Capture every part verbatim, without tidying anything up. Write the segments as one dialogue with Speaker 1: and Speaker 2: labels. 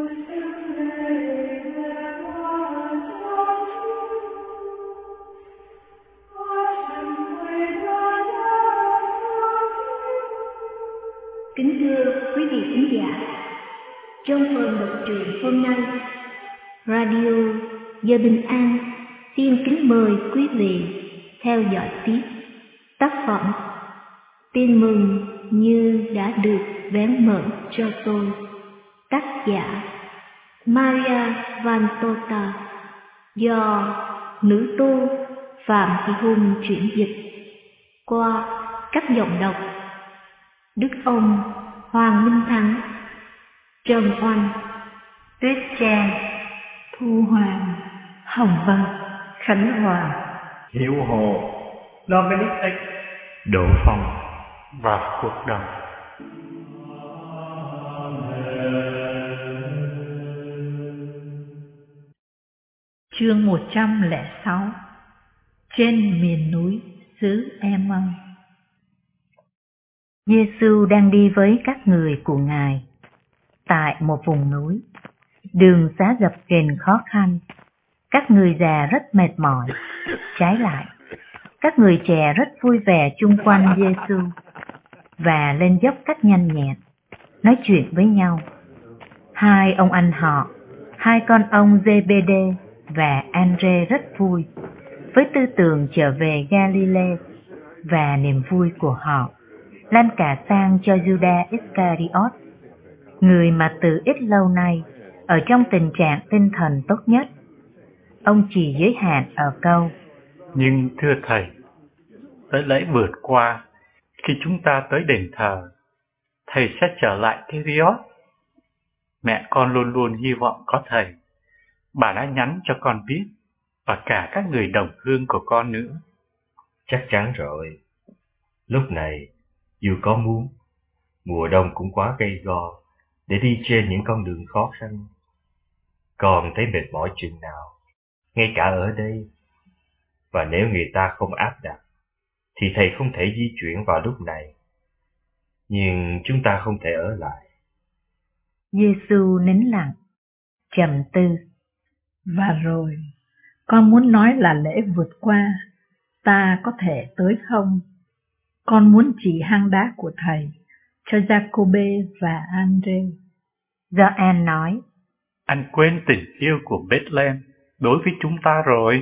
Speaker 1: Kính thưa quý vị khán giả, trong phần đọc truyện hôm nay, Radio Giờ Bình An xin kính mời quý vị theo dõi tiếp tác phẩm Tin mừng như đã được vén mởn cho tôi, tác giả Maria Vantota, do nữ tu Phạm Thị Hùng chuyển dịch qua các giọng đọc Đức Ông, Hoàng Minh Thắng, Trần Oanh, Tuyết Trang, Thu Hoàng, Hồng Vân, Khánh Hòa,
Speaker 2: Hiểu Hồ, Dominic X, Đỗ Phong và Cuộc Đời.
Speaker 3: Chương một trăm lẻ sáu. Trên miền núi xứ Emaus.
Speaker 4: Giê-xu đang đi với các người của Ngài tại một vùng núi. Đường xá gập ghềnh khó khăn, các người già rất mệt mỏi. Trái lại, các người trẻ rất vui vẻ chung quanh Giê-xu và lên dốc cách nhanh nhẹn, nói chuyện với nhau. Hai ông anh họ, hai con ông Giê-bê-đê và An-rê rất vui với tư tưởng trở về Ga-li-lê, và niềm vui của họ lan cả sang cho Judas Iscariot, người mà từ ít lâu nay ở trong tình trạng tinh thần tốt nhất. Ông chỉ giới hạn ở câu:
Speaker 2: Nhưng thưa Thầy, tới lễ vượt qua, khi chúng ta tới đền thờ, Thầy sẽ trở lại Keriot. Mẹ con luôn luôn hy vọng có Thầy. Bà đã nhắn cho con biết, và cả các người đồng hương của con nữa.
Speaker 5: Chắc chắn rồi. Lúc này, dù có muốn, mùa đông cũng quá gay go để đi trên những con đường khó khăn. Còn thấy mệt mỏi chừng nào, ngay cả ở đây. Và nếu người ta không áp đặt, thì Thầy không thể di chuyển vào lúc này. Nhưng chúng ta không thể ở lại.
Speaker 4: Giê-xu nín lặng, trầm tư.
Speaker 3: Và rồi, con muốn nói là lễ vượt qua, ta có thể tới không? Con muốn chỉ hang đá của Thầy cho Giacôbê và An-rê.
Speaker 4: Gioan nói:
Speaker 2: Anh quên tình yêu của Bethlehem đối với chúng ta rồi.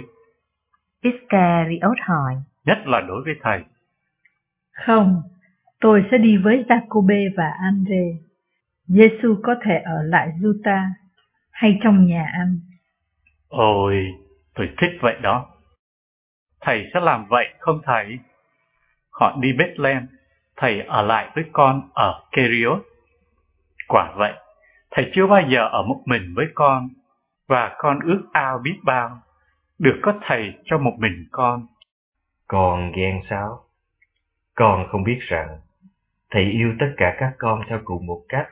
Speaker 4: Iscariot hỏi:
Speaker 2: Nhất là đối với Thầy.
Speaker 3: Không, tôi sẽ đi với Giacôbê và An-rê. Giê-xu có thể ở lại Juta hay trong nhà ăn.
Speaker 2: Ôi, tôi thích vậy đó. Thầy sẽ làm vậy không Thầy? Họ đi Bethlehem, Thầy ở lại với con ở Keriot. Quả vậy, Thầy chưa bao giờ ở một mình với con, và con ước ao biết bao được có Thầy cho một mình con.
Speaker 5: Con ghen sao? Con không biết rằng Thầy yêu tất cả các con theo cùng một cách.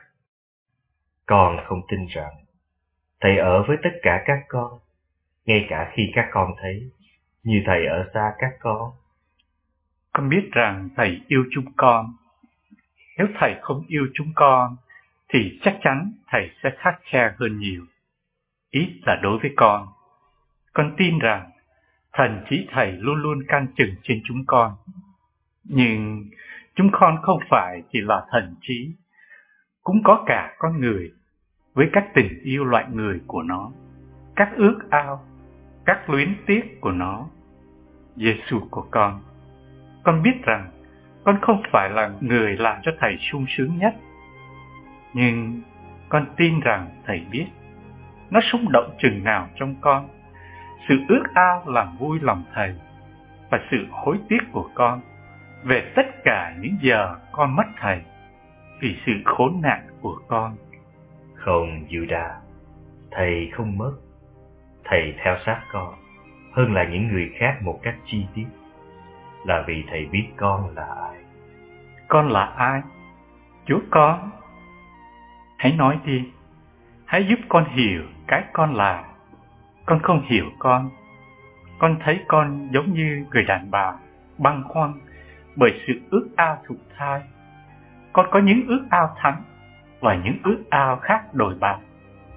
Speaker 5: Con không tin rằng Thầy ở với tất cả các con, ngay cả khi các con thấy như Thầy ở xa các con.
Speaker 2: Con biết rằng Thầy yêu chúng con. Nếu Thầy không yêu chúng con, thì chắc chắn Thầy sẽ khắt khe hơn nhiều. Ít là đối với con. Con tin rằng thần trí Thầy luôn luôn canh chừng trên chúng con. Nhưng chúng con không phải chỉ là thần trí, cũng có cả con người, với các tình yêu loại người của nó, các ước ao, các luyến tiếc của nó. Giê-xu của con, con biết rằng con không phải là người làm cho Thầy sung sướng nhất, nhưng con tin rằng Thầy biết nó xúc động chừng nào trong con, sự ước ao làm vui lòng Thầy, và sự hối tiếc của con về tất cả những giờ con mất Thầy vì sự khốn nạn của con.
Speaker 5: Không, Judas, Thầy không mất. Thầy theo sát con hơn là những người khác một cách chi tiết, là vì Thầy biết con là ai.
Speaker 2: Con là ai? Chúa con. Hãy nói đi, hãy giúp con hiểu cái con là. Con không hiểu con. Con thấy con giống như người đàn bà băn khoăn bởi sự ước ao thụ thai. Con có những ước ao thắng và những ước ao khác đổi bạc.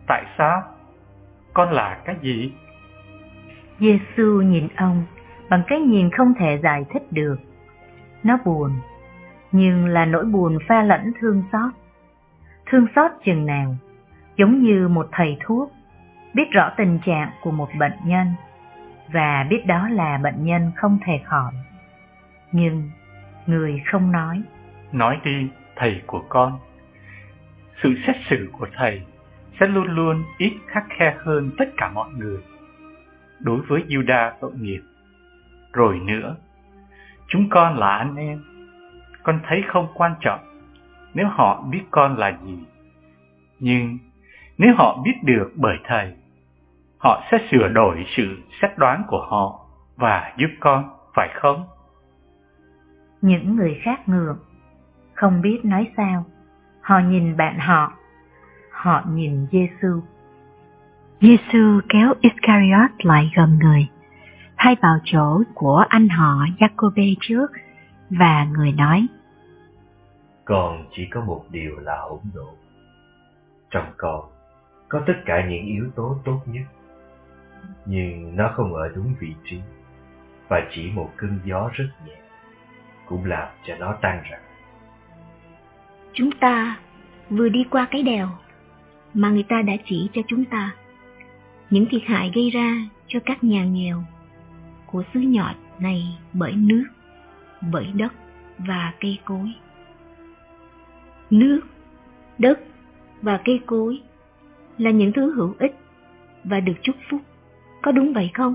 Speaker 2: Tại sao? Con là cái gì?
Speaker 4: Giê-xu nhìn ông bằng cái nhìn không thể giải thích được. Nó buồn, nhưng là nỗi buồn pha lẫn thương xót. Thương xót chừng nào, giống như một thầy thuốc biết rõ tình trạng của một bệnh nhân và biết đó là bệnh nhân không thể khỏi. Nhưng người không nói.
Speaker 2: Nói đi, thầy của con. Sự xét xử của thầy sẽ luôn luôn ít khắt khe hơn tất cả mọi người đối với Giu-đa tội nghiệp. Rồi nữa, chúng con là anh em. Con thấy không quan trọng nếu họ biết con là gì. Nhưng nếu họ biết được bởi thầy, họ sẽ sửa đổi sự xét đoán của họ và giúp con, phải không?
Speaker 4: Những người khác ngược, không biết nói sao. Họ nhìn bạn họ, họ nhìn Giê-xu.
Speaker 6: Giê-xu kéo Iscariot lại gần người, thay vào chỗ của anh họ Giacôbê trước, và người nói:
Speaker 5: Con chỉ có một điều là hỗn độn. Trong con có tất cả những yếu tố tốt nhất, nhưng nó không ở đúng vị trí, và chỉ một cơn gió rất nhẹ cũng làm cho nó tan rã.
Speaker 1: Chúng ta vừa đi qua cái đèo mà người ta đã chỉ cho chúng ta những thiệt hại gây ra cho các nhà nghèo của xứ nhỏ này bởi nước, bởi đất và cây cối. Nước, đất và cây cối là những thứ hữu ích và được chúc phúc, có đúng vậy không?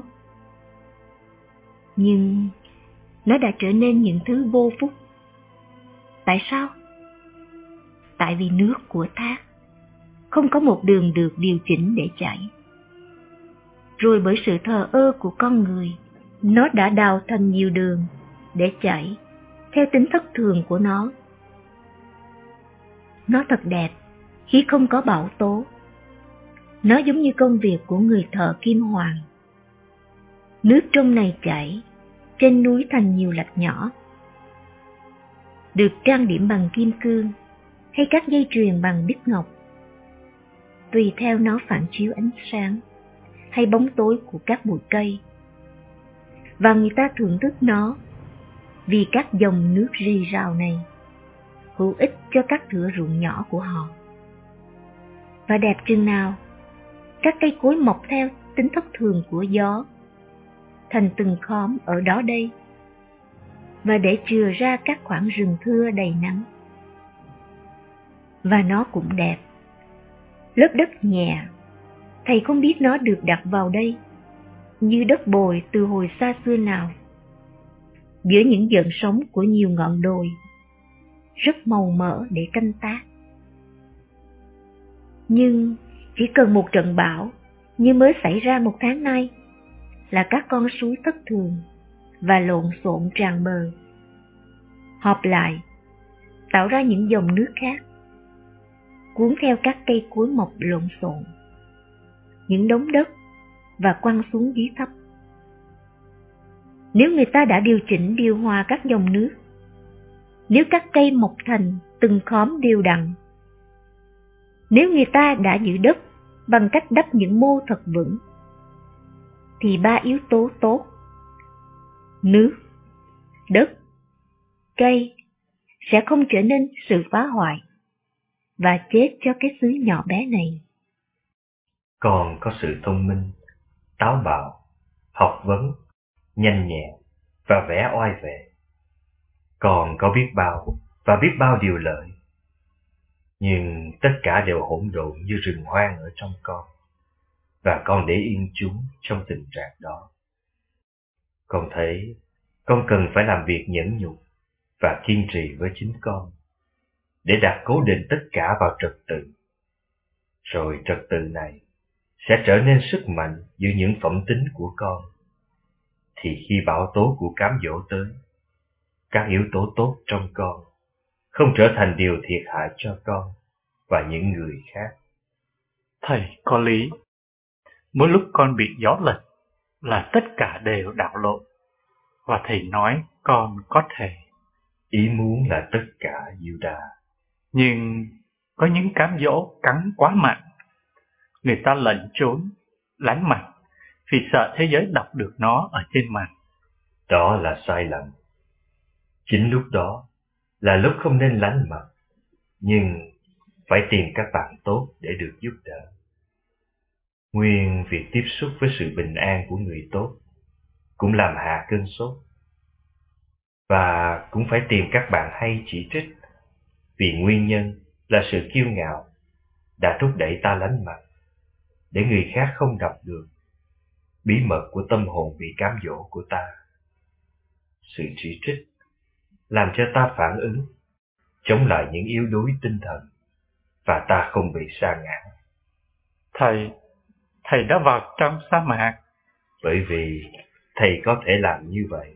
Speaker 1: Nhưng nó đã trở nên những thứ vô phúc. Tại sao? Tại vì nước của thác không có một đường được điều chỉnh để chảy. Rồi bởi sự thờ ơ của con người, nó đã đào thành nhiều đường để chảy theo tính thất thường của nó. Nó thật đẹp khi không có bão tố. Nó giống như công việc của người thợ kim hoàng. Nước trong này chảy trên núi thành nhiều lạch nhỏ, được trang điểm bằng kim cương hay các dây chuyền bằng bích ngọc, tùy theo nó phản chiếu ánh sáng hay bóng tối của các bụi cây. Và người ta thưởng thức nó vì các dòng nước rì rào này hữu ích cho các thửa ruộng nhỏ của họ. Và đẹp chừng nào, các cây cối mọc theo tính thất thường của gió, thành từng khóm ở đó đây, và để chừa ra các khoảng rừng thưa đầy nắng. Và nó cũng đẹp. Lớp đất nhẹ, thầy không biết nó được đặt vào đây, như đất bồi từ hồi xa xưa nào, giữa những gợn sóng của nhiều ngọn đồi, rất màu mỡ để canh tác. Nhưng chỉ cần một trận bão như mới xảy ra một tháng nay là các con suối thất thường và lộn xộn tràn bờ, họp lại tạo ra những dòng nước khác, cuốn theo các cây cối mọc lộn xộn, những đống đất và quăng xuống dưới thấp. Nếu người ta đã điều chỉnh điều hòa các dòng nước, nếu các cây mọc thành từng khóm đều đặn, nếu người ta đã giữ đất bằng cách đắp những mô thật vững, thì ba yếu tố tốt, nước, đất, cây, sẽ không trở nên sự phá hoại và chết cho cái xứ nhỏ bé này.
Speaker 5: Con có sự thông minh, táo bạo, học vấn, nhanh nhẹn và vẻ oai vệ. Con có biết bao và biết bao điều lợi. Nhưng tất cả đều hỗn độn như rừng hoang ở trong con, và con để yên chúng trong tình trạng đó. Con thấy con cần phải làm việc nhẫn nhục và kiên trì với chính con, để đặt cố định tất cả vào trật tự. Rồi trật tự này sẽ trở nên sức mạnh giữa những phẩm tính của con. Thì khi bão tố của cám dỗ tới, các yếu tố tốt trong con không trở thành điều thiệt hại cho con và những người khác.
Speaker 2: Thầy có lý. Mỗi lúc con bị gió lật là tất cả đều đảo lộn, và thầy nói con có thể.
Speaker 5: Ý muốn là tất cả, Giu-đa.
Speaker 2: Nhưng có những cám dỗ cắn quá mạnh, người ta lẩn trốn, lánh mặt, vì sợ thế giới đọc được nó ở trên mặt.
Speaker 5: Đó là sai lầm. Chính lúc đó là lúc không nên lánh mặt, nhưng phải tìm các bạn tốt để được giúp đỡ. Nguyên việc tiếp xúc với sự bình an của người tốt cũng làm hạ cơn sốt. Và cũng phải tìm các bạn hay chỉ trích, vì nguyên nhân là sự kiêu ngạo đã thúc đẩy ta lánh mặt, để người khác không đọc được bí mật của tâm hồn bị cám dỗ của ta. Sự chỉ trích làm cho ta phản ứng, chống lại những yếu đuối tinh thần, và ta không bị sa ngã.
Speaker 2: Thầy, thầy đã vào trong sa mạc.
Speaker 5: Bởi vì thầy có thể làm như vậy.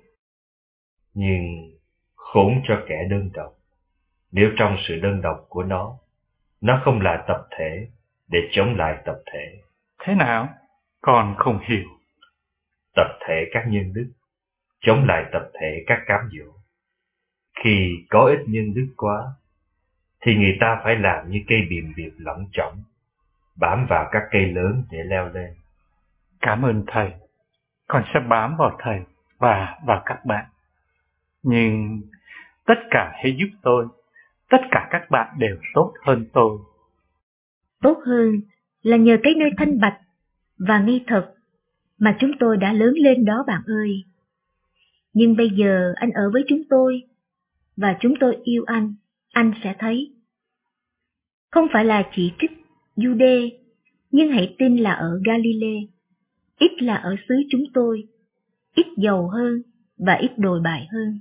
Speaker 5: Nhưng khốn cho kẻ đơn độc, nếu trong sự đơn độc của nó, nó không là tập thể để chống lại tập thể.
Speaker 2: Thế nào? Con không hiểu.
Speaker 5: Tập thể các nhân đức chống lại tập thể các cám dỗ. Khi có ít nhân đức quá, thì người ta phải làm như cây bìm bịp lỏng chỏng, bám vào các cây lớn để leo lên.
Speaker 2: Cảm ơn thầy. Con sẽ bám vào thầy và vào các bạn. Nhưng tất cả hãy giúp tôi. Tất cả các bạn đều tốt hơn tôi.
Speaker 1: Tốt hơn là nhờ cái nơi thanh bạch và nghi thật mà chúng tôi đã lớn lên đó bạn ơi. Nhưng bây giờ anh ở với chúng tôi, và chúng tôi yêu anh, anh sẽ thấy. Không phải là chỉ trích Jude, nhưng hãy tin là ở Galilee, ít là ở xứ chúng tôi, ít giàu hơn và ít đồi bại hơn.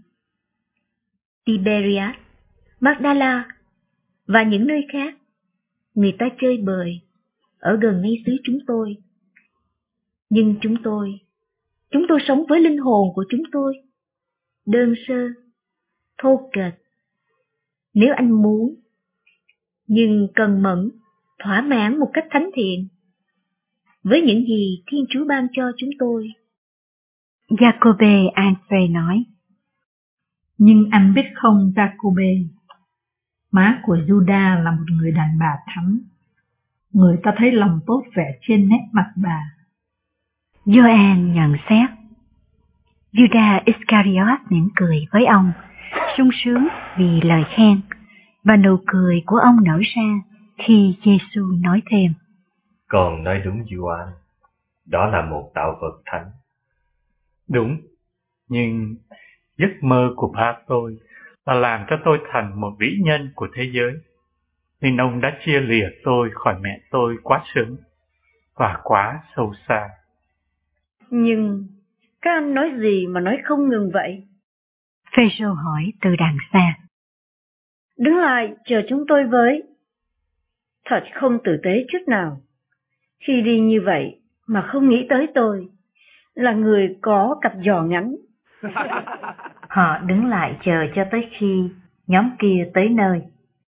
Speaker 1: Tiberias, Magdala và những nơi khác, người ta chơi bời ở gần ngay xứ chúng tôi. Nhưng chúng tôi, chúng tôi sống với linh hồn của chúng tôi, đơn sơ, thô kệch. Nếu anh muốn, nhưng cần mẫn, thỏa mãn một cách thánh thiện, với những gì Thiên Chúa ban cho chúng tôi.
Speaker 6: Jacobe Anfe nói.
Speaker 3: Nhưng anh biết không Jacobe, má của Juda là một người đàn bà thắm. Người ta thấy lòng tốt vẻ trên nét mặt bà.
Speaker 6: Gioan nhận xét. Judas Iscariot mỉm cười với ông, sung sướng vì lời khen, và nụ cười của ông nở ra khi Giêsu nói thêm.
Speaker 5: Còn nói đúng Gioan, đó là một tạo vật thánh.
Speaker 2: Đúng, nhưng giấc mơ của ba tôi là làm cho tôi thành một vĩ nhân của thế giới, nên ông đã chia lìa tôi khỏi mẹ tôi quá sớm và quá sâu xa.
Speaker 7: Nhưng các anh nói gì mà nói không ngừng vậy?
Speaker 6: Phêrô hỏi từ đằng xa.
Speaker 7: Đứng lại chờ chúng tôi với. Thật không tử tế chút nào. Khi đi như vậy mà không nghĩ tới tôi, là người có cặp giò ngắn.
Speaker 4: Họ đứng lại chờ cho tới khi nhóm kia tới nơi.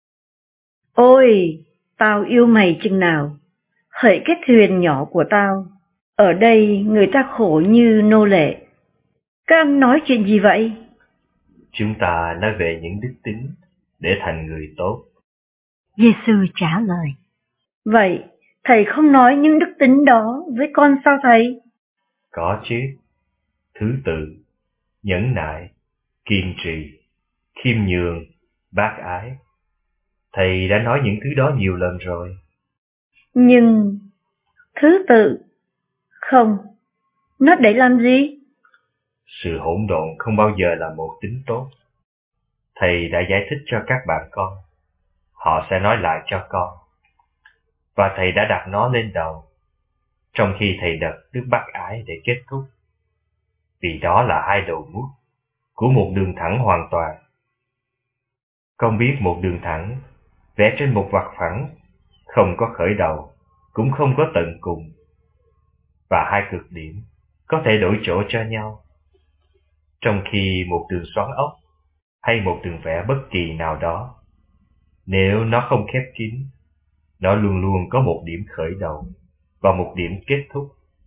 Speaker 7: Ôi, tao yêu mày chừng nào, hỡi cái thuyền nhỏ của tao. Ở đây người ta khổ như nô lệ. Các anh nói chuyện gì vậy?
Speaker 5: Chúng ta nói về những đức tính để thành người tốt.
Speaker 6: Giêsu trả lời.
Speaker 7: Vậy, thầy không nói những đức tính đó với con sao thầy?
Speaker 5: Có chứ. Thứ tự, nhẫn nại, kiên trì, khiêm nhường, bác ái. Thầy đã nói những thứ đó nhiều lần rồi.
Speaker 7: Nhưng, thứ tự, không, nó để làm gì?
Speaker 5: Sự hỗn độn không bao giờ là một tính tốt. Thầy đã giải thích cho các bạn con. Họ sẽ nói lại cho con. Và thầy đã đặt nó lên đầu, trong khi thầy đặt đức bác ái để kết thúc. Vì đó là hai đầu mút của một đường thẳng hoàn toàn. Con biết một đường thẳng vẽ trên một vạch phẳng, không có khởi đầu, cũng không có tận cùng. Và hai cực điểm có thể đổi chỗ cho nhau. Trong khi một đường xoắn ốc hay một đường vẽ bất kỳ nào đó, nếu nó không khép kín, nó luôn luôn có một điểm khởi đầu và một điểm kết thúc.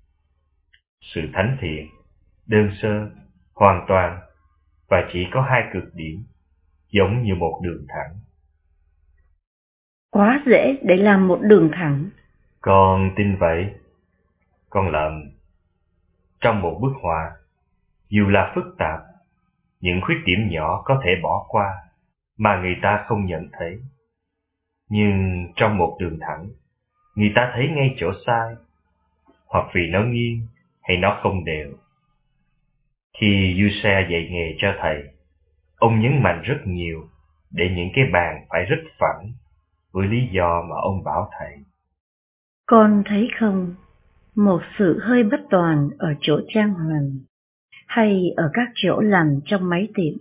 Speaker 5: Sự thánh thiện, đơn sơ, hoàn toàn và chỉ có hai cực điểm, giống như một đường thẳng.
Speaker 7: Quá dễ để làm một đường thẳng.
Speaker 5: Con tin vậy. Con lầm. Trong một bức họa, dù là phức tạp, những khuyết điểm nhỏ có thể bỏ qua mà người ta không nhận thấy. Nhưng trong một đường thẳng, người ta thấy ngay chỗ sai, hoặc vì nó nghiêng hay nó không đều. Khi Giuse dạy nghề cho thầy, ông nhấn mạnh rất nhiều để những cái bàn phải rất phẳng, với lý do mà ông bảo thầy.
Speaker 7: Con thấy không, một sự hơi bất toàn ở chỗ trang hoàng, hay ở các chỗ làm trong máy tiệm,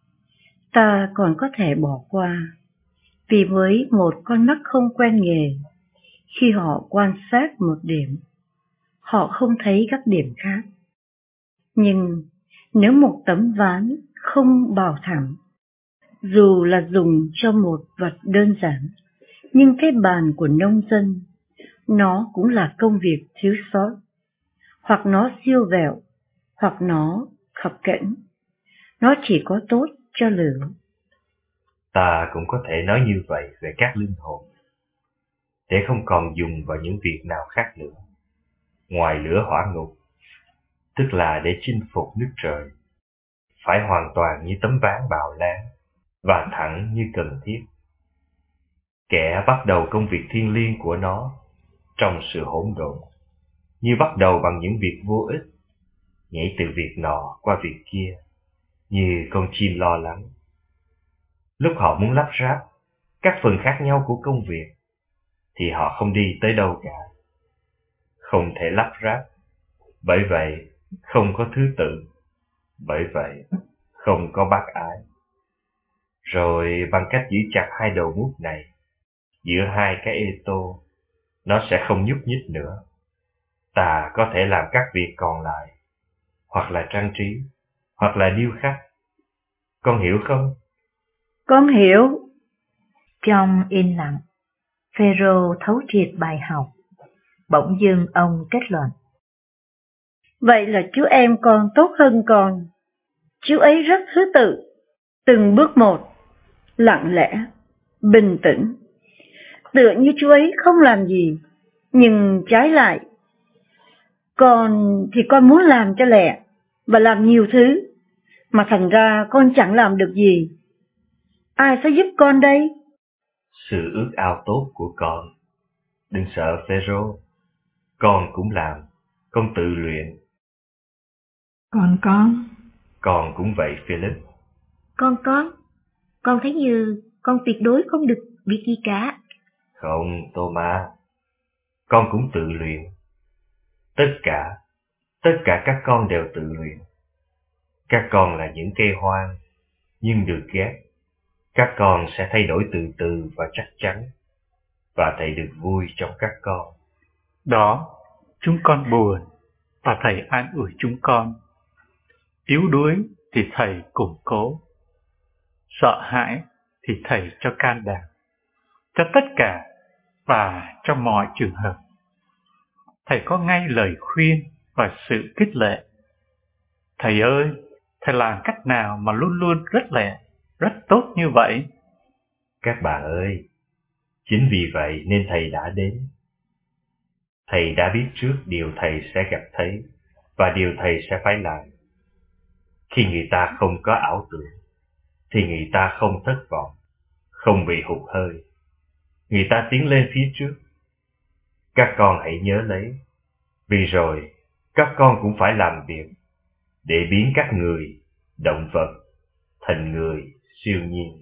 Speaker 7: ta còn có thể bỏ qua, vì với một con mắt không quen nghề, khi họ quan sát một điểm, họ không thấy các điểm khác. Nhưng nếu một tấm ván không bảo thẳng, dù là dùng cho một vật đơn giản, nhưng cái bàn của nông dân, nó cũng là công việc thiếu sót, hoặc nó siêu vẹo, hoặc nó khập khiễng, nó chỉ có tốt cho lửa.
Speaker 5: Ta cũng có thể nói như vậy về các linh hồn, để không còn dùng vào những việc nào khác nữa, ngoài lửa hỏa ngục, tức là để chinh phục nước trời, phải hoàn toàn như tấm ván bào láng và thẳng như cần thiết. Kẻ bắt đầu công việc thiêng liêng của nó trong sự hỗn độn, như bắt đầu bằng những việc vô ích, nhảy từ việc nọ qua việc kia, như con chim lo lắng. Lúc họ muốn lắp ráp các phần khác nhau của công việc, thì họ không đi tới đâu cả. Không thể lắp ráp, bởi vậy không có thứ tự, bởi vậy không có bác ái. Rồi bằng cách giữ chặt hai đầu mút này, giữa hai cái ê tô, nó sẽ không nhúc nhích nữa. Ta có thể làm các việc còn lại, hoặc là trang trí, hoặc là điêu khắc. Con hiểu không?
Speaker 7: Con hiểu.
Speaker 4: Trong im lặng, Phêrô thấu triệt bài học. Bỗng dưng ông kết luận.
Speaker 7: Vậy là chú em con tốt hơn con. Chú ấy rất thứ tự, từng bước một, lặng lẽ, bình tĩnh. Tựa như chú ấy không làm gì, nhưng trái lại. Con thì con muốn làm cho lẹ, và làm nhiều thứ, mà thành ra con chẳng làm được gì. Ai sẽ giúp con đây?
Speaker 5: Sự ước ao tốt của con. Đừng sợ Phêrô, con cũng làm, con tự luyện.
Speaker 3: Còn con?
Speaker 5: Con cũng vậy Philip.
Speaker 1: Con con, con thấy như con tuyệt đối không được việc gì cả.
Speaker 5: Không, Thomas, con cũng tự luyện. Tất cả, tất cả các con đều tự luyện. Các con là những cây hoang, nhưng được ghét. Các con sẽ thay đổi từ từ và chắc chắn, và thầy được vui trong các con.
Speaker 2: Đó, chúng con buồn, và thầy an ủi chúng con. Yếu đuối thì thầy củng cố. Sợ hãi thì thầy cho can đảm. Cho tất cả và cho mọi trường hợp. Thầy có ngay lời khuyên và sự khích lệ. Thầy ơi, thầy làm cách nào mà luôn luôn rất lẹ, rất tốt như vậy?
Speaker 5: Các bạn ơi, chính vì vậy nên thầy đã đến. Thầy đã biết trước điều thầy sẽ gặp thấy và điều thầy sẽ phải làm. Khi người ta không có ảo tưởng, thì người ta không thất vọng, không bị hụt hơi. Người ta tiến lên phía trước. Các con hãy nhớ lấy, vì rồi các con cũng phải làm việc để biến các người, động vật, thành người siêu nhiên.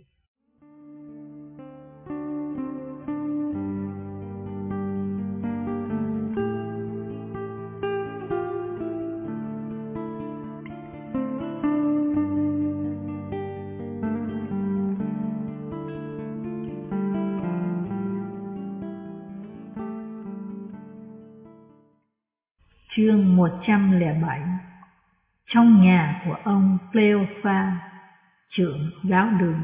Speaker 3: Chương một trăm lẻ bảy. Trong nhà của ông Cleophas, trưởng giáo đường.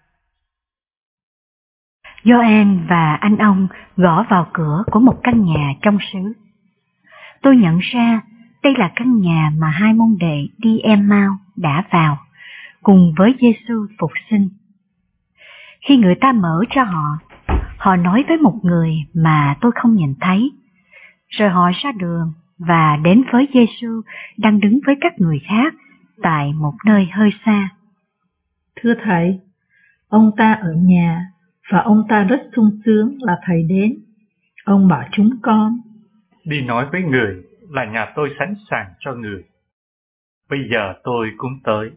Speaker 6: Gioan và anh ông gõ vào cửa của một căn nhà trong xứ. Tôi nhận ra đây là căn nhà mà hai môn đệ đi Emmaus đã vào, cùng với Giêsu phục sinh. Khi người ta mở cho họ, Họ nói với một người mà tôi không nhìn thấy. Rồi họ ra đường và đến với Giêsu đang đứng với các người khác tại một nơi hơi xa.
Speaker 3: Thưa Thầy, ông ta ở nhà và ông ta rất sung sướng là Thầy đến. Ông bảo chúng con:
Speaker 2: Đi nói với người là nhà tôi sẵn sàng cho người. Bây giờ tôi cũng tới.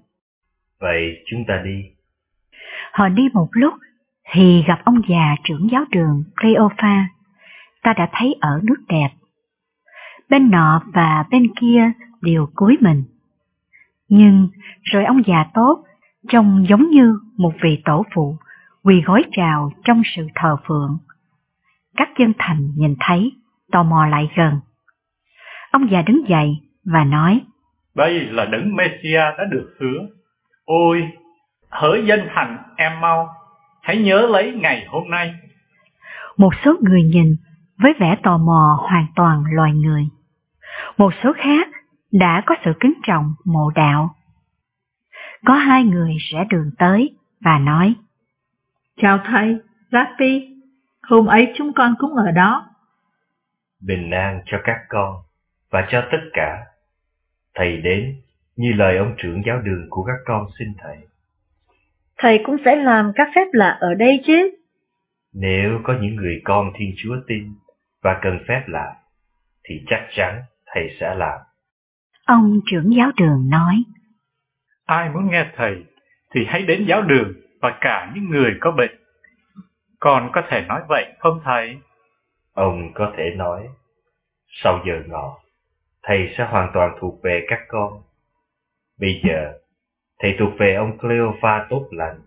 Speaker 5: Vậy chúng ta đi.
Speaker 6: Họ đi một lúc thì gặp ông già trưởng giáo đường Cleophas. Ta đã thấy ở nước đẹp. Bên nọ và bên kia đều cúi mình. Nhưng rồi ông già tốt, trông giống như một vị tổ phụ, quỳ gối chào trong sự thờ phượng. Các dân thành nhìn thấy, tò mò lại gần. Ông già đứng dậy và nói:
Speaker 2: Đây là đấng Messiah đã được hứa. Ôi, hỡi dân thành em mau, hãy nhớ lấy ngày hôm nay.
Speaker 6: Một số người nhìn với vẻ tò mò hoàn toàn loài người. Một số khác đã có sự kính trọng mộ đạo. Có hai người rẽ đường tới và nói:
Speaker 3: Chào Thầy, Rabbi, hôm ấy chúng con cũng ở đó.
Speaker 5: Bình an cho các con và cho tất cả. Thầy đến như lời ông trưởng giáo đường của các con xin Thầy.
Speaker 7: Thầy cũng sẽ làm các phép lạ ở đây chứ?
Speaker 5: Nếu có những người con Thiên Chúa tin và cần phép lạ, thì chắc chắn Thầy sẽ làm.
Speaker 6: Ông trưởng giáo đường nói:
Speaker 2: Ai muốn nghe Thầy thì hãy đến giáo đường và cả những người có bệnh. Con có thể nói vậy không Thầy?
Speaker 5: Ông có thể nói. Sau giờ ngọ, Thầy sẽ hoàn toàn thuộc về các con. Bây giờ, Thầy thuộc về ông Cleophas tốt lành.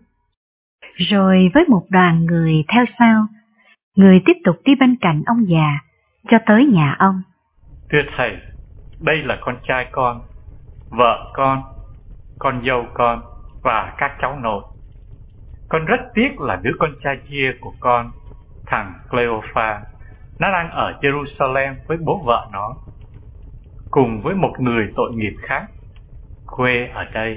Speaker 6: Rồi với một đoàn người theo sau, người tiếp tục đi bên cạnh ông già cho tới nhà ông.
Speaker 2: Thưa Thầy, đây là con trai con, vợ con, con dâu con và các cháu nội. Con rất tiếc là đứa con trai kia của con, thằng Cleophas, nó đang ở Jerusalem với bố vợ nó, cùng với một người tội nghiệp khác, quê ở đây.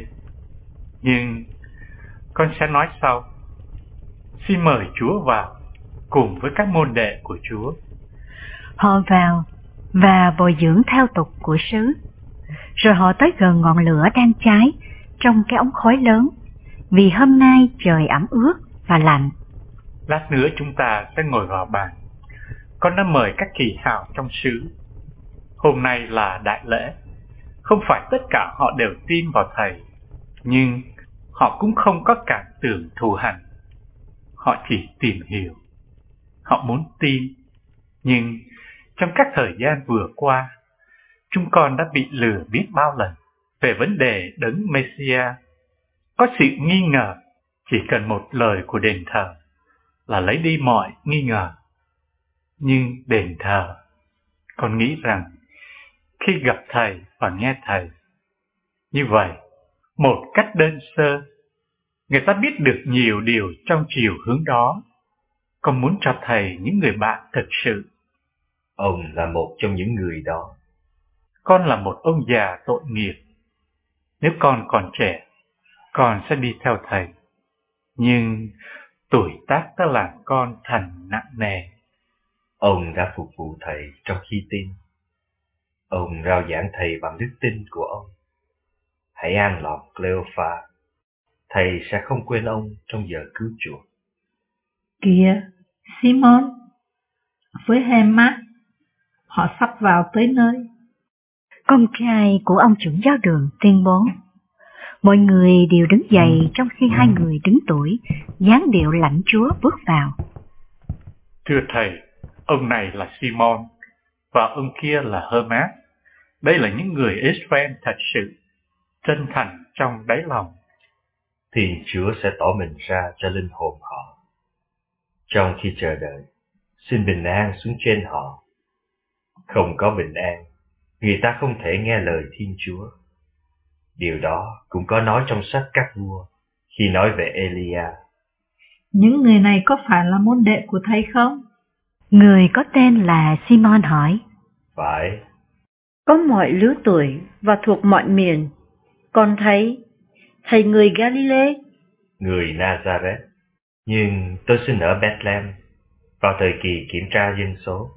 Speaker 2: Nhưng con sẽ nói sau. Xin mời Chúa vào, cùng với các môn đệ của Chúa.
Speaker 6: Họ vào và bồi dưỡng theo tục của xứ. Rồi họ tới gần ngọn lửa đang cháy trong cái ống khói lớn, vì hôm nay trời ẩm ướt và lạnh.
Speaker 2: Lát nữa chúng ta sẽ ngồi vào bàn. Con đã mời các kỳ hào trong xứ. Hôm nay là đại lễ. Không phải tất cả họ đều tin vào Thầy, nhưng họ cũng không có cảm tưởng thù hằn. Họ chỉ tìm hiểu. Họ muốn tin. Nhưng trong các thời gian vừa qua, chúng con đã bị lừa biết bao lần về vấn đề đấng Messiah. Có sự nghi ngờ, chỉ cần một lời của đền thờ là lấy đi mọi nghi ngờ. Nhưng đền thờ, con nghĩ rằng khi gặp Thầy và nghe Thầy như vậy, một cách đơn sơ, người ta biết được nhiều điều trong chiều hướng đó. Con muốn cho Thầy những người bạn thực sự.
Speaker 5: Ông là một trong những người đó.
Speaker 2: Con là một ông già tội nghiệp. Nếu con còn trẻ, con sẽ đi theo Thầy. Nhưng tuổi tác đã làm con thành nặng nề.
Speaker 5: Ông đã phục vụ Thầy trong khi tin. Ông rao giảng Thầy bằng đức tin của ông. Hãy an lòng Cleophas. Thầy sẽ không quên ông trong giờ cứu chuộc.
Speaker 3: Kìa, Simon, với Hermas, họ sắp vào tới nơi.
Speaker 6: Con trai của ông trưởng giáo đường tuyên bố. Mọi người đều đứng dậy trong khi hai người đứng tuổi, dáng điệu lãnh Chúa bước vào.
Speaker 2: Thưa Thầy, ông này là Simon, và ông kia là Hermas. Đây là những người Israel thật sự, chân thành trong đáy lòng.
Speaker 5: Thiên Chúa sẽ tỏ mình ra cho linh hồn họ. Trong khi chờ đợi, xin bình an xuống trên họ. Không có bình an, người ta không thể nghe lời Thiên Chúa. Điều đó cũng có nói trong sách các vua khi nói về Elia.
Speaker 3: Những người này có phải là môn đệ của Thầy không?
Speaker 6: Người có tên là Simon hỏi.
Speaker 5: Phải.
Speaker 7: Có mọi lứa tuổi và thuộc mọi miền. Con thấy, Thầy người Galilee?
Speaker 5: Người Nazareth. Nhưng tôi sinh ở Bethlehem, vào thời kỳ kiểm tra dân số.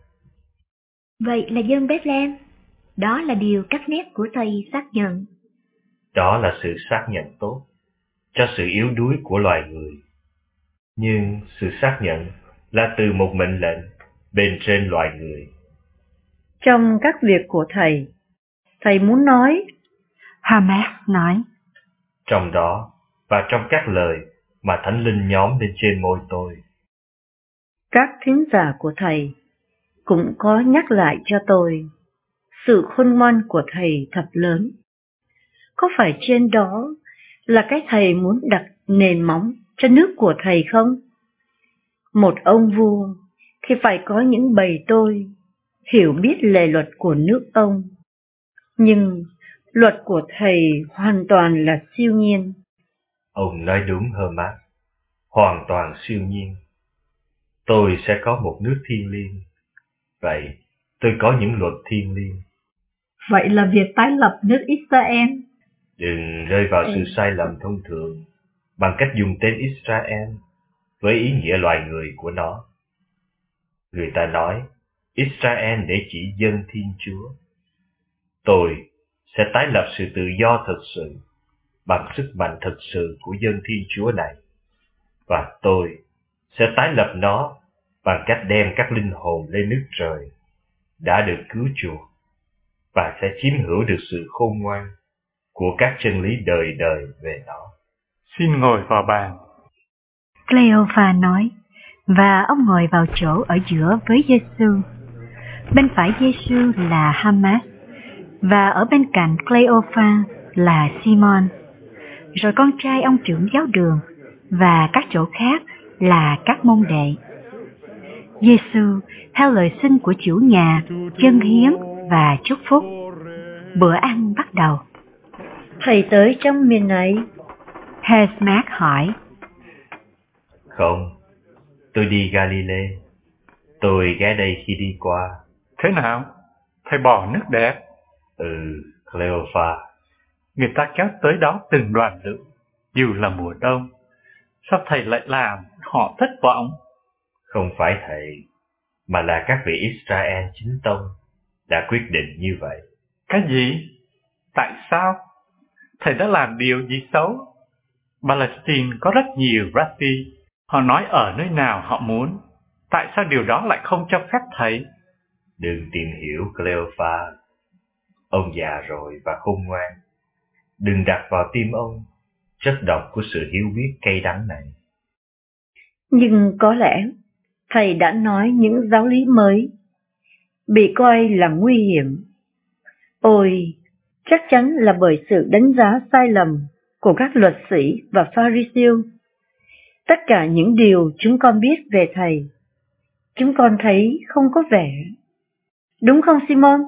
Speaker 1: Vậy là dân Bethlehem, đó là điều các nét của thầy xác nhận.
Speaker 5: Đó là sự xác nhận tốt cho sự yếu đuối của loài người. Nhưng sự xác nhận là từ một mệnh lệnh bên trên loài người.
Speaker 7: Trong các việc của thầy, thầy muốn nói,
Speaker 6: Hermes nói,
Speaker 5: trong đó và trong các lời mà Thánh Linh nhóm lên trên môi tôi.
Speaker 7: Các thính giả của thầy cũng có nhắc lại cho tôi, sự khôn ngoan của thầy thật lớn. Có phải trên đó là cái thầy muốn đặt nền móng cho nước của thầy không? Một ông vua thì phải có những bầy tôi hiểu biết lề luật của nước ông. Nhưng luật của thầy hoàn toàn là siêu nhiên.
Speaker 5: Ông nói đúng Hermas, hoàn toàn siêu nhiên. Tôi sẽ có một nước thiên liêng. Vậy tôi có những luật thiên liêng.
Speaker 3: Vậy là việc tái lập nước Israel.
Speaker 5: Đừng rơi vào sự sai lầm thông thường bằng cách dùng tên Israel với ý nghĩa loài người của nó. Người ta nói Israel để chỉ dân Thiên Chúa. Tôi sẽ tái lập sự tự do thật sự bằng sức mạnh thật sự của dân Thiên Chúa này. Và tôi sẽ tái lập nó bằng cách đem các linh hồn lên nước trời đã được cứu chuộc và sẽ chiếm hữu được sự khôn ngoan của các chân lý đời đời về nó.
Speaker 2: Xin ngồi vào bàn.
Speaker 6: Cleophas nói, và ông ngồi vào chỗ ở giữa với Giêsu. Bên phải Giêsu là Hermas, và ở bên cạnh Cleophas là Simon. Rồi con trai ông trưởng giáo đường, và các chỗ khác là các môn đệ. Giêsu theo lời xin của chủ nhà dâng hiến và chúc phúc. Bữa ăn bắt đầu.
Speaker 7: Thầy tới trong miền ấy?
Speaker 6: Hermas hỏi.
Speaker 5: Không, tôi đi Galilee. Tôi ghé đây khi đi qua.
Speaker 2: Thế nào? Thầy bỏ nước đẹp?
Speaker 5: Ừ, Cleophas.
Speaker 2: Người ta kéo tới đó từng đoàn lữ, dù là mùa đông. Sao thầy lại làm họ thất vọng?
Speaker 5: Không phải thầy, mà là các vị Israel chính tông đã quyết định như vậy.
Speaker 2: Cái gì? Tại sao? Thầy đã làm điều gì xấu? Palestine có rất nhiều Rabbi, họ nói ở nơi nào họ muốn. Tại sao điều đó lại không cho phép thầy?
Speaker 5: Đừng tìm hiểu Cleophas. Ông già rồi và khôn ngoan. Đừng đặt vào tim ông chất độc của sự hiểu biết cay đắng này.
Speaker 7: Nhưng có lẽ thầy đã nói những giáo lý mới bị coi là nguy hiểm. Ôi, chắc chắn là bởi sự đánh giá sai lầm của các luật sĩ và Pha-ri-siêu. Tất cả những điều chúng con biết về thầy, chúng con thấy không có vẻ. Đúng không Simon?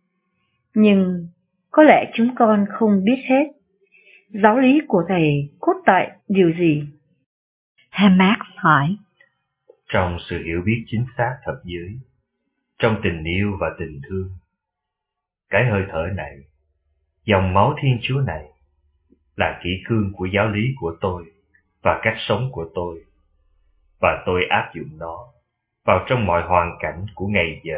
Speaker 7: Nhưng có lẽ chúng con không biết hết. Giáo lý của thầy cốt tại điều gì?
Speaker 6: Hermas hỏi.
Speaker 5: Trong sự hiểu biết chính xác thật dưới, trong tình yêu và tình thương. Cái hơi thở này, dòng máu Thiên Chúa này, là kỷ cương của giáo lý của tôi và cách sống của tôi, và tôi áp dụng nó vào trong mọi hoàn cảnh của ngày giờ.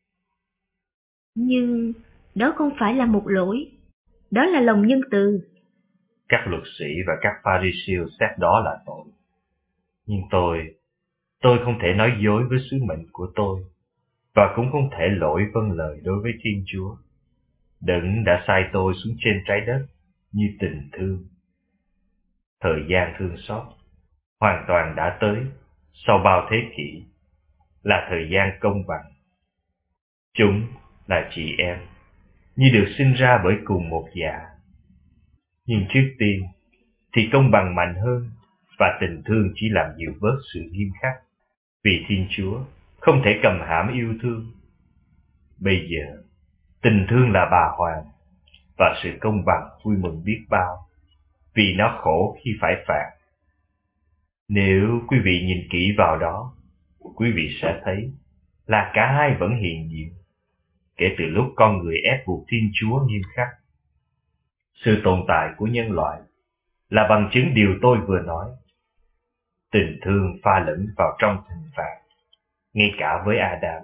Speaker 1: Nhưng đó không phải là một lỗi, đó là lòng nhân từ.
Speaker 5: Các luật sĩ và các Pha-ri-siêu xét đó là tội. Nhưng tôi, tôi không thể nói dối với sứ mệnh của tôi, và cũng không thể lỗi vâng lời đối với Thiên Chúa. Đấng đã sai tôi xuống trên trái đất như tình thương. Thời gian thương xót hoàn toàn đã tới sau bao thế kỷ, là thời gian công bằng. Chúng là chị em, như được sinh ra bởi cùng một dạ. Nhưng trước tiên thì công bằng mạnh hơn, và tình thương chỉ làm dịu bớt sự nghiêm khắc, vì Thiên Chúa không thể cầm hãm yêu thương. Bây giờ, tình thương là bà hoàng, và sự công bằng vui mừng biết bao, vì nó khổ khi phải phạt. Nếu quý vị nhìn kỹ vào đó, quý vị sẽ thấy là cả hai vẫn hiện diện, kể từ lúc con người ép buộc Thiên Chúa nghiêm khắc. Sự tồn tại của nhân loại là bằng chứng điều tôi vừa nói. Tình thương pha lẫn vào trong hình phạt, ngay cả với Adam.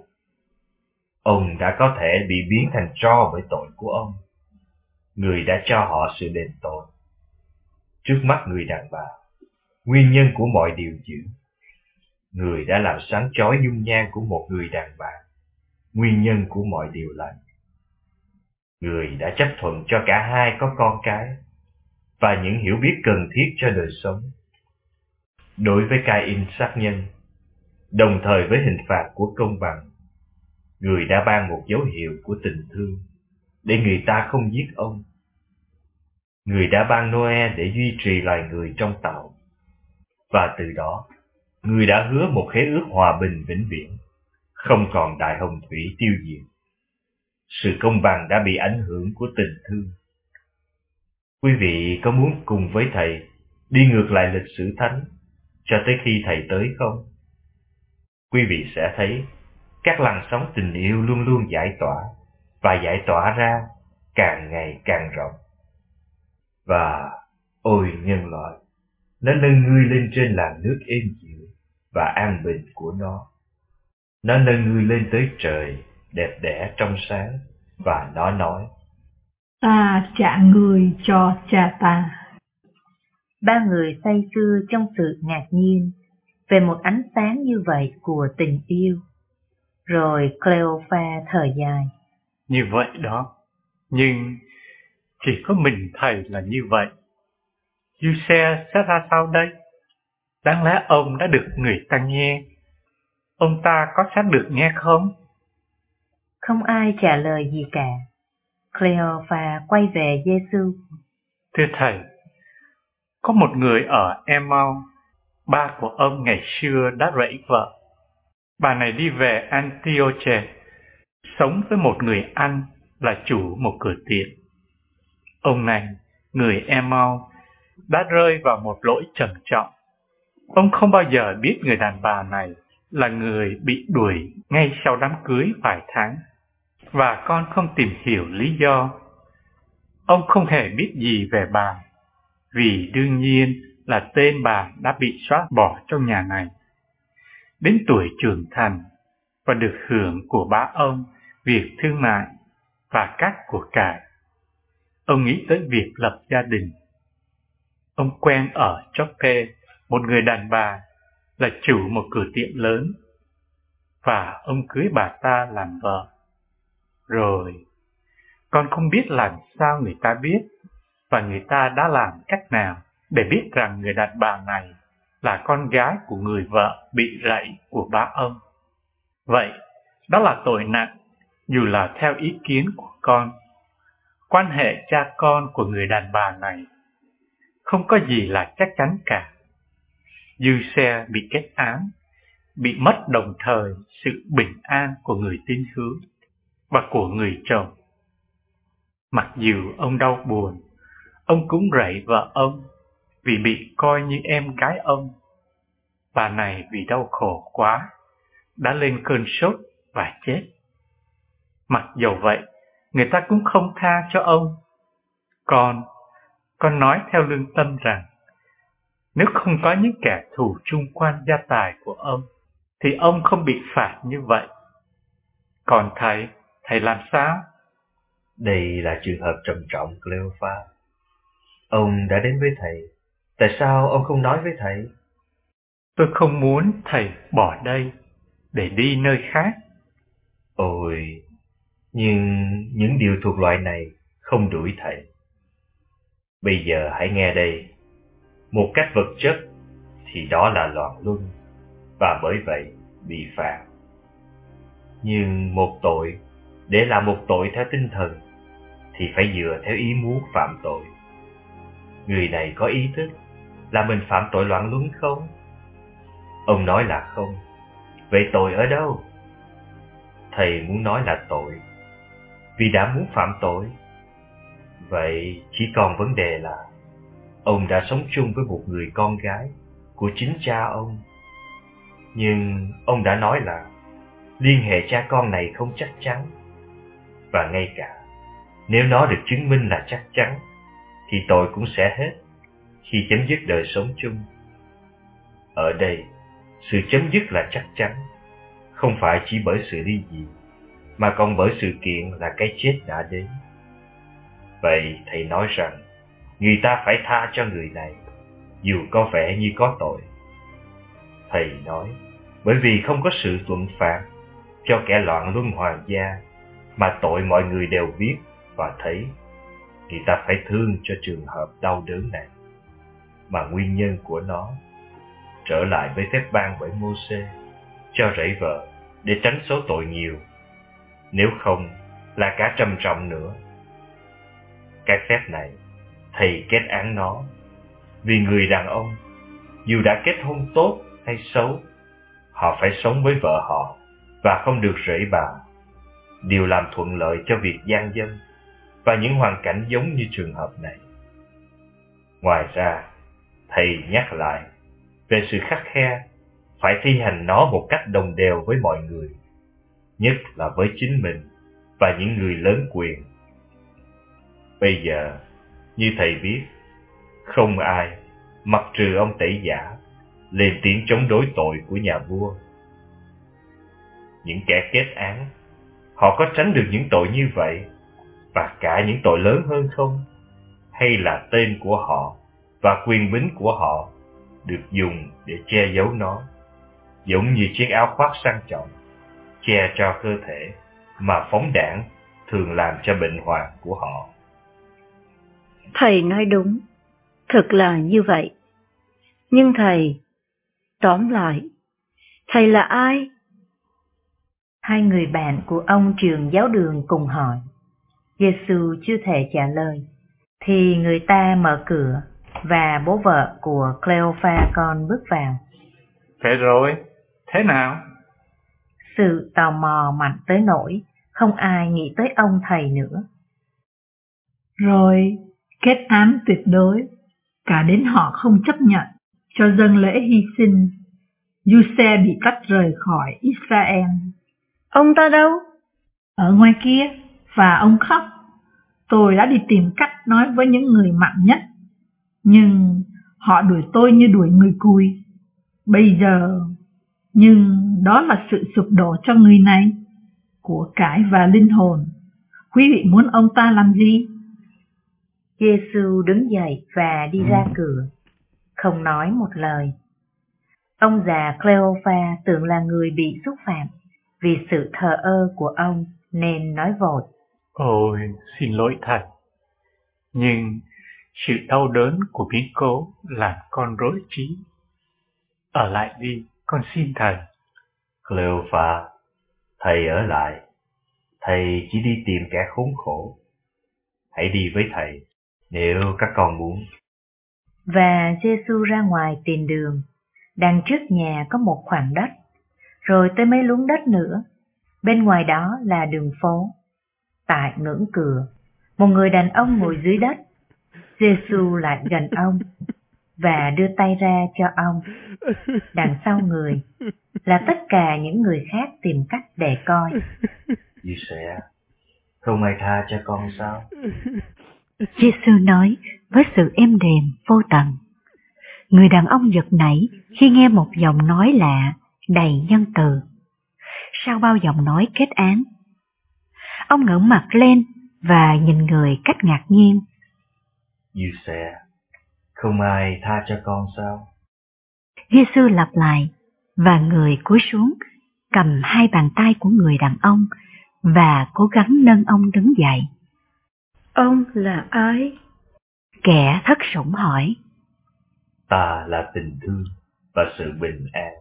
Speaker 5: Ông đã có thể bị biến thành tro bởi tội của ông. Người đã cho họ sự đền tội. Trước mắt người đàn bà, nguyên nhân của mọi điều dữ, người đã làm sáng chói dung nhan của một người đàn bà, nguyên nhân của mọi điều lành. Người đã chấp thuận cho cả hai có con cái và những hiểu biết cần thiết cho đời sống. Đối với Cain sát nhân, đồng thời với hình phạt của công bằng, người đã ban một dấu hiệu của tình thương để người ta không giết ông. Người đã ban Noe để duy trì loài người trong tàu, và từ đó người đã hứa một khế ước hòa bình vĩnh viễn, không còn đại hồng thủy tiêu diệt. Sự công bằng đã bị ảnh hưởng của tình thương. Quý vị có muốn cùng với thầy đi ngược lại lịch sử thánh cho tới khi thầy tới không? Quý vị sẽ thấy các làn sóng tình yêu luôn luôn giải tỏa và giải tỏa ra càng ngày càng rộng. Và ôi nhân loại, nó nâng ngươi lên trên làn nước êm dịu và an bình của nó. Nó nâng ngươi lên tới trời đẹp đẽ trong sáng, và nó nói:
Speaker 3: Ta trả người cho cha ta.
Speaker 4: Ba người say sưa trong sự ngạc nhiên về một ánh sáng như vậy của tình yêu. Rồi Cleophas thở dài:
Speaker 2: Như vậy đó, nhưng chỉ có mình thầy là như vậy. Giuse sẽ ra sao đây? Đáng lẽ ông đã được người ta nghe. Ông ta có sẽ được nghe không?
Speaker 4: Không ai trả lời gì cả. Cleophas quay về Giêsu.
Speaker 2: Thưa thầy, có một người ở Emau, ba của ông ngày xưa đã rẫy vợ. Bà này đi về Antioche, sống với một người anh là chủ một cửa tiệm. Ông này, người Emau, đã rơi vào một lỗi trầm trọng. Ông không bao giờ biết người đàn bà này là người bị đuổi ngay sau đám cưới vài tháng, và con không tìm hiểu lý do. Ông không hề biết gì về bà, vì đương nhiên là tên bà đã bị xóa bỏ trong nhà này. Đến tuổi trưởng thành và được hưởng của bá ông việc thương mại và các của cải, ông nghĩ tới việc lập gia đình. Ông quen ở Joppe một người đàn bà là chủ một cửa tiệm lớn, và ông cưới bà ta làm vợ. Rồi, con không biết làm sao người ta biết, và người ta đã làm cách nào để biết rằng người đàn bà này là con gái của người vợ bị rẫy của bá ông. Vậy, đó là tội nặng, dù là theo ý kiến của con. Quan hệ cha con của người đàn bà này không có gì là chắc chắn cả. Giuse bị kết án, bị mất đồng thời sự bình an của người tín hữu và của người chồng. Mặc dù ông đau buồn, ông cũng rẫy vợ ông vì bị coi như em gái ông. Bà này vì đau khổ quá, đã lên cơn sốt và chết. Mặc dầu vậy, người ta cũng không tha cho ông. Con, con nói theo lương tâm rằng, nếu không có những kẻ thù chung quan gia tài của ông, thì ông không bị phạt như vậy. Còn thầy, thầy làm sao?
Speaker 5: Đây là trường hợp trầm trọng, Cleophas. Ông đã đến với thầy. Tại sao ông không nói với thầy?
Speaker 2: Tôi không muốn thầy bỏ đây để đi nơi khác.
Speaker 5: Ôi, nhưng những điều thuộc loại này không đuổi thầy. Bây giờ hãy nghe đây. Một cách vật chất thì đó là loạn luân, và bởi vậy bị phạt. Nhưng một tội, để làm một tội theo tinh thần, thì phải dựa theo ý muốn phạm tội. Người này có ý thức là mình phạm tội loạn luân không? Ông nói là không. Vậy tội ở đâu? Thầy muốn nói là tội, vì đã muốn phạm tội. Vậy chỉ còn vấn đề là ông đã sống chung với một người con gái của chính cha ông. Nhưng ông đã nói là liên hệ cha con này không chắc chắn. Và ngay cả nếu nó được chứng minh là chắc chắn, thì tội cũng sẽ hết khi chấm dứt đời sống chung. Ở đây, sự chấm dứt là chắc chắn, không phải chỉ bởi sự ly dị, mà còn bởi sự kiện là cái chết đã đến. Vậy thầy nói rằng, người ta phải tha cho người này, dù có vẻ như có tội. Thầy nói, bởi vì không có sự thuận phạt cho kẻ loạn luân hoàng gia, mà tội mọi người đều biết và thấy, người ta phải thương cho trường hợp đau đớn này. Mà nguyên nhân của nó trở lại với phép ban bởi Mô-sê cho rẫy vợ để tránh số tội nhiều, nếu không là cả trầm trọng nữa. Cái phép này thầy kết án nó vì người đàn ông dù đã kết hôn tốt hay xấu, họ phải sống với vợ họ và không được rể bà, điều làm thuận lợi cho việc gian dâm và những hoàn cảnh giống như trường hợp này. Ngoài ra, thầy nhắc lại về sự khắt khe phải thi hành nó một cách đồng đều với mọi người, nhất là với chính mình và những người lớn quyền. Bây giờ, như thầy biết, không ai, mặc trừ ông tẩy giả, lên tiếng chống đối tội của nhà vua. Những kẻ kết án, họ có tránh được những tội như vậy, và cả những tội lớn hơn không? Hay là tên của họ và quyền bính của họ được dùng để che giấu nó, giống như chiếc áo khoác sang trọng, che cho cơ thể mà phóng đảng thường làm cho bệnh hoạn của họ?
Speaker 7: Thầy nói đúng, thực là như vậy. Nhưng thầy, tóm lại, thầy là ai?
Speaker 4: Hai người bạn của ông trường giáo đường cùng hỏi. Giê-xu chưa thể trả lời, thì người ta mở cửa và bố vợ của Cleophas con bước vào.
Speaker 2: Thế rồi, thế nào?
Speaker 4: Sự tò mò mạnh tới nỗi không ai nghĩ tới ông thầy nữa.
Speaker 3: Rồi kết án tuyệt đối, cả đến họ không chấp nhận cho dâng lễ hy sinh. Giuse bị cắt rời khỏi Israel.
Speaker 7: Ông ta đâu?
Speaker 3: Ở ngoài kia, và ông khóc. Tôi đã đi tìm cách nói với những người mạnh nhất, nhưng họ đuổi tôi như đuổi người cùi. Bây giờ, nhưng đó là sự sụp đổ cho người này, của cải và linh hồn. Quý vị muốn ông ta làm gì?
Speaker 4: Giê-xu đứng dậy và đi ra cửa, không nói một lời. Ông già Cleophas tưởng là người bị xúc phạm vì sự thờ ơ của ông, nên nói vội.
Speaker 2: Ôi, xin lỗi thầy. Nhưng sự đau đớn của biến cố làm con rối trí. Ở lại đi, con xin thầy.
Speaker 5: Cleophas, thầy ở lại. Thầy chỉ đi tìm kẻ khốn khổ. Hãy đi với thầy, nếu các con muốn.
Speaker 4: Và Giê-xu ra ngoài tiền đường. Đằng trước nhà có một khoảng đất, rồi tới mấy luống đất nữa. Bên ngoài đó là đường phố. Tại ngưỡng cửa, một người đàn ông ngồi dưới đất. Giê-xu lại gần ông và đưa tay ra cho ông. Đằng sau người là tất cả những người khác tìm cách để coi.
Speaker 5: Giuse, không ai tha cho con sao?
Speaker 6: Giê-xu nói với sự êm đềm vô tận. Người đàn ông giật nảy khi nghe một giọng nói lạ, đầy nhân từ. Sau bao giọng nói kết án, ông ngẩng mặt lên và nhìn người cách ngạc nhiên.
Speaker 5: Giuse, không ai tha cho con sao?
Speaker 6: Giê-xu lặp lại, và người cúi xuống, cầm hai bàn tay của người đàn ông và cố gắng nâng ông đứng dậy.
Speaker 7: Ông là ai?
Speaker 6: Kẻ thất sủng hỏi.
Speaker 5: Ta là tình thương và sự bình an.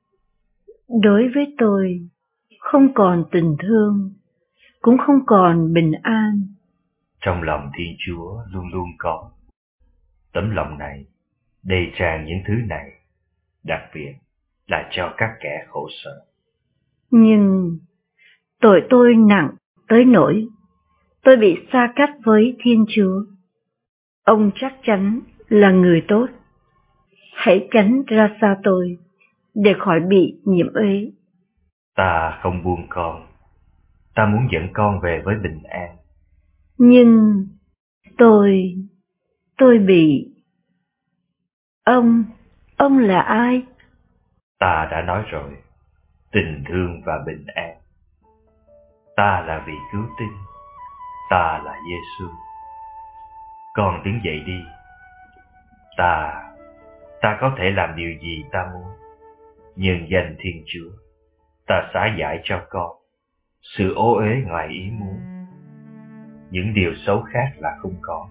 Speaker 7: Đối với tôi, không còn tình thương, cũng không còn bình an.
Speaker 5: Trong lòng Thiên Chúa luôn luôn có. Tấm lòng này đầy tràn những thứ này, đặc biệt là cho các kẻ khổ sở.
Speaker 7: Nhưng tội tôi nặng tới nỗi tôi bị xa cách với Thiên Chúa. Ông chắc chắn là người tốt. Hãy tránh ra xa tôi để khỏi bị nhiễm uế.
Speaker 5: Ta không buông con. Ta muốn dẫn con về với bình an.
Speaker 7: Nhưng tôi, tôi bị... Ông, ông là ai?
Speaker 5: Ta đã nói rồi. tình thương và bình an. Ta là vị cứu tinh, ta là Giêsu. Con đứng dậy đi. Ta, ta có thể làm điều gì ta muốn, nhưng danh Thiên Chúa, ta xá giải cho con sự ô uế ngoài ý muốn. Những điều xấu khác là không có.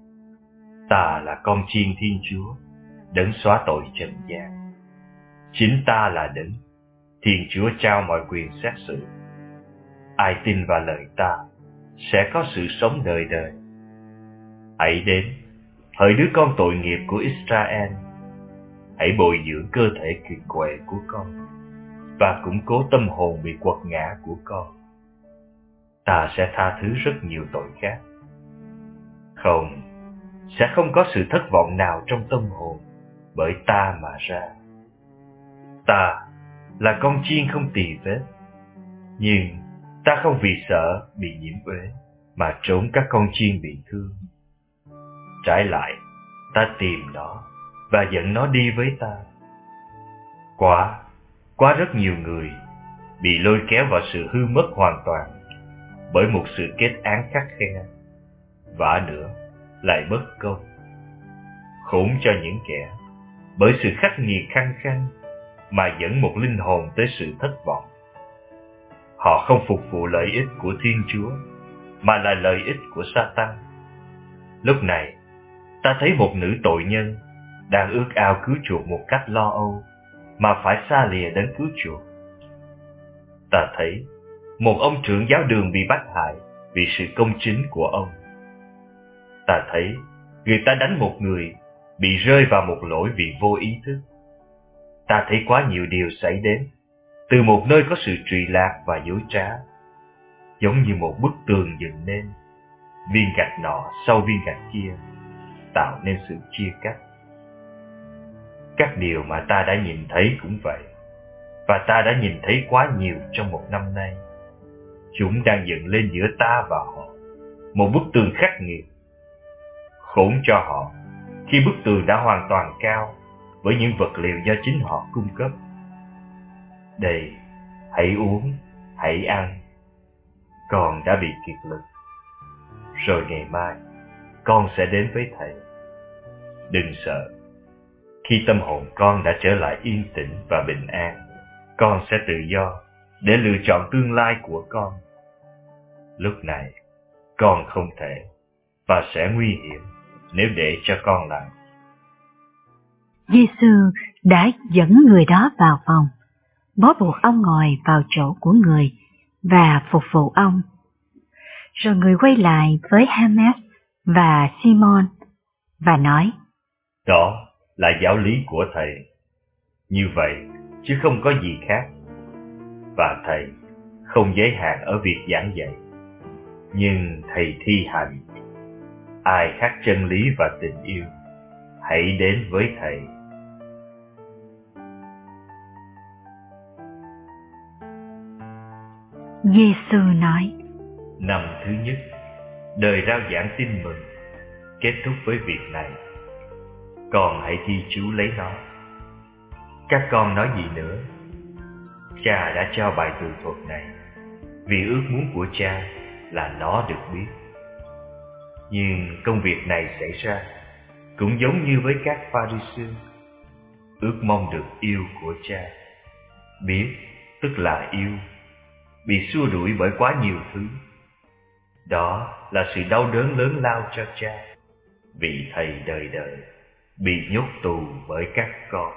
Speaker 5: Ta là con chiên Thiên Chúa, đấng xóa tội trần gian. Chính ta là đấng Thiên Chúa trao mọi quyền xét xử. Ai tin vào lời ta sẽ có sự sống đời đời. Hãy đến, hỡi đứa con tội nghiệp của Israel, hãy bồi dưỡng cơ thể kiệt quệ của con và củng cố tâm hồn bị quật ngã của con. Ta sẽ tha thứ rất nhiều tội khác. Không, sẽ không có sự thất vọng nào trong tâm hồn bởi ta mà ra. Ta là con chiên không tì vết, nhưng ta không vì sợ bị nhiễm uế mà trốn các con chiên bị thương. Trái lại, ta tìm nó và dẫn nó đi với ta. Quá, quá rất nhiều người bị lôi kéo vào sự hư mất hoàn toàn bởi một sự kết án khắt khe, vả nữa lại bất công. Khốn cho những kẻ bởi sự khắc nghiệt khăng khăng mà dẫn một linh hồn tới sự thất vọng. Họ không phục vụ lợi ích của Thiên Chúa mà là lợi ích của Sa-tan. Lúc này, ta thấy một nữ tội nhân đang ước ao cứu chuộc một cách lo âu mà phải xa lìa đấng cứu chuộc. Ta thấy một ông trưởng giáo đường bị bắt hại vì sự công chính của ông. Ta thấy người ta đánh một người bị rơi vào một lỗi vì vô ý thức. Ta thấy quá nhiều điều xảy đến từ một nơi có sự trụy lạc và dối trá, giống như một bức tường dựng nên, viên gạch nọ sau viên gạch kia, tạo nên sự chia cắt. Các điều mà ta đã nhìn thấy cũng vậy, và ta đã nhìn thấy quá nhiều trong một năm nay. Chúng đang dựng lên giữa ta và họ một bức tường khắc nghiệt. Khốn cho họ khi bức tường đã hoàn toàn cao với những vật liệu do chính họ cung cấp. Đây, hãy uống, hãy ăn. Con đã bị kiệt lực. Rồi ngày mai, con sẽ đến với Thầy. Đừng sợ. Khi tâm hồn con đã trở lại yên tĩnh và bình an, con sẽ tự do để lựa chọn tương lai của con. Lúc này, con không thể và sẽ nguy hiểm nếu để cho con làm.
Speaker 6: Giêsu đã dẫn người đó vào phòng, bó buộc ông ngồi vào chỗ của người và phục vụ ông. Rồi người quay lại với Hermes và Simon và nói:
Speaker 5: Đó là giáo lý của Thầy. Như vậy, chứ không có gì khác. Và Thầy không giới hạn ở việc giảng dạy, nhưng Thầy thi hành. Ai khác chân lý và tình yêu, hãy đến với Thầy.
Speaker 6: Giêsu nói:
Speaker 5: Năm thứ nhất, đời rao giảng tin mừng kết thúc với việc này. Con hãy ghi chú lấy nó. Các con nói gì nữa? Cha đã cho bài tường thuật này vì ước muốn của cha là nó được biết. Nhưng công việc này xảy ra cũng giống như với các Pha-ri-sư, ước mong được yêu của cha. Biết tức là yêu, bị xua đuổi bởi quá nhiều thứ. Đó là sự đau đớn lớn lao cho cha, vì Thầy đời đời bị nhốt tù bởi các con.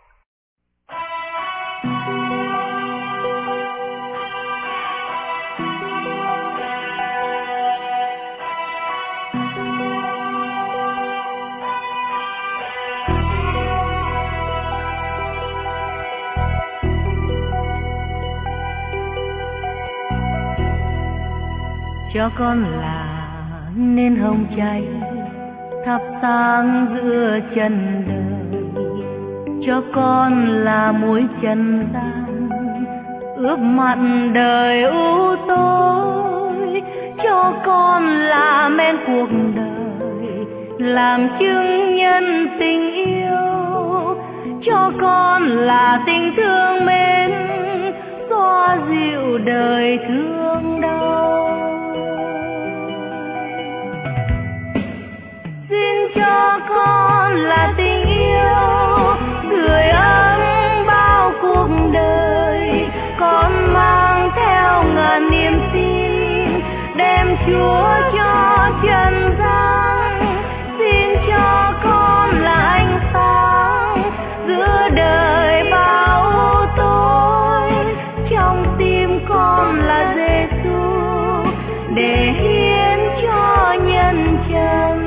Speaker 7: Cho con là nên hồng cháy thắp sáng giữa chân đời, cho con là muối trần gian ướp mặn đời u tối, cho con là men cuộc đời làm chứng nhân tình yêu, cho con là tình thương mến
Speaker 8: dịu đời thương đau. Xin cho con là tình yêu sưởi ấm bao cuộc đời, con mang theo ngàn niềm tin đem Chúa cho trần gian. Xin cho con là ánh sáng giữa đời bao u tối, trong tim con là Giêsu để hiến cho nhân trần.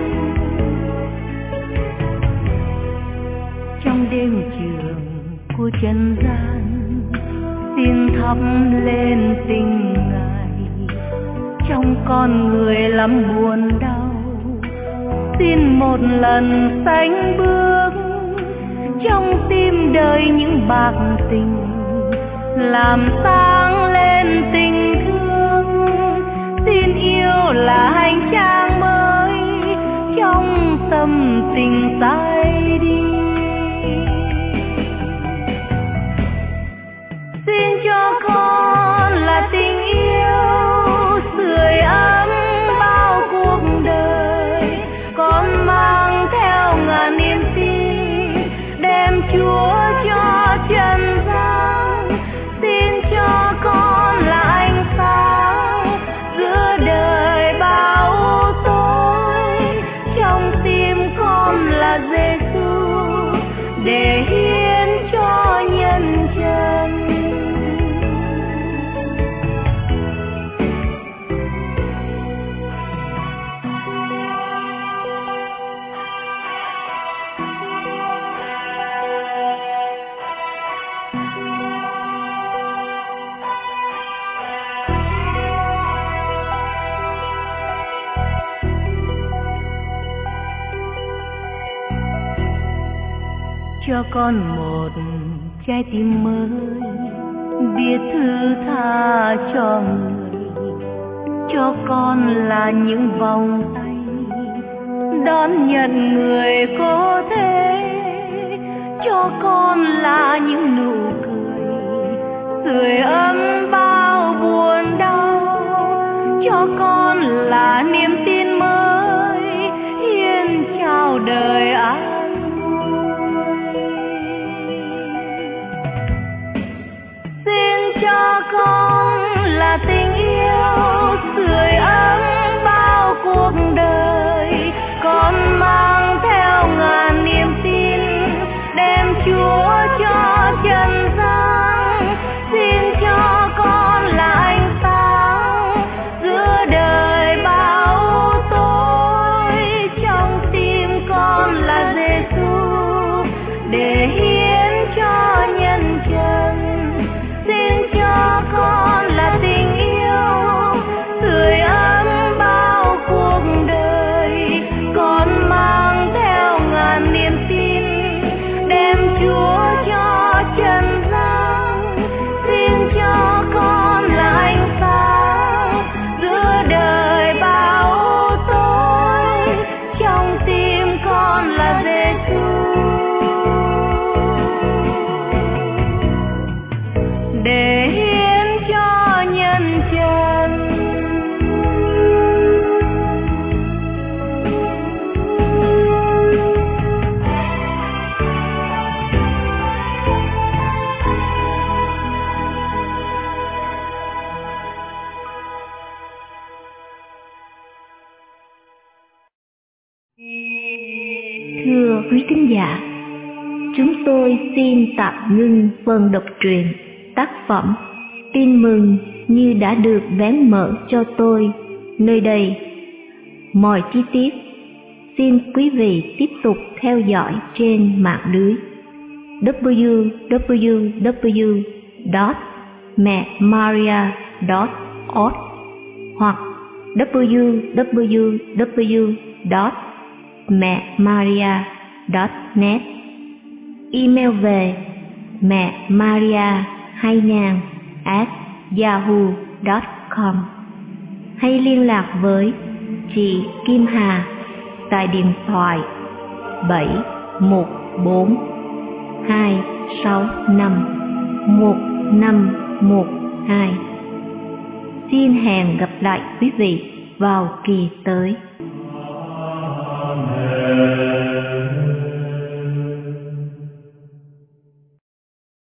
Speaker 8: Trong đêm trường của trần gian, xin thắp lên tình Ngài. Trong con người lắm buồn đau, xin một lần sánh bước. Trong tim đời những bạc tình, làm sáng lên tình thương. Xin yêu là hành trang mới, trong tâm tình say đi. Xin cho con là tình yêu sưởi ấm bao cuộc đời, con mang theo ngàn niềm tin đem Chúa cho trần gian. Xin cho con là ánh sáng giữa đời bao u tối, trong tim con là Giêsu để hiến cho nhân trần. Cho con một trái tim mới, biết thứ tha cho người. Cho con là những vòng tay đón nhận người có thế. Cho con là những nụ cười sưởi ấm bao buồn đau. Cho con là niềm tin mới hiến trao đời ai. Cho con là tình yêu sưởi ấm bao cuộc đời, con mang theo ngàn niềm tin đem Chúa cho trần gian. Xin cho con là ánh sáng giữa đời bao u tối, trong tim con là Giêsu để hiến cho nhân trần. Cho con là tình yêu sưởi ấm bao cuộc đời, con mang theo ngàn niềm tin đem Chúa cho trần gian. Xin cho con là ánh sáng giữa đời bao u tối, trong tim con là Giêsu để hiến cho nhân trần.
Speaker 1: Thưa quý thính giả, chúng tôi xin tạm ngưng phần đọc truyện tác phẩm Tin mừng như đã được vén mở cho tôi nơi đây. Mọi chi tiết xin quý vị tiếp tục theo dõi trên mạng lưới w w w chấm mẹ maria chấm org hoặc w w w chấm mẹ maria chấm net. Email về mẹ maria hai ngàn at yahoo chấm com hay liên lạc với chị Kim Hà tại điện thoại bảy một bốn hai sáu năm một năm một hai. Xin hẹn gặp lại quý vị vào kỳ tới.
Speaker 2: Amen.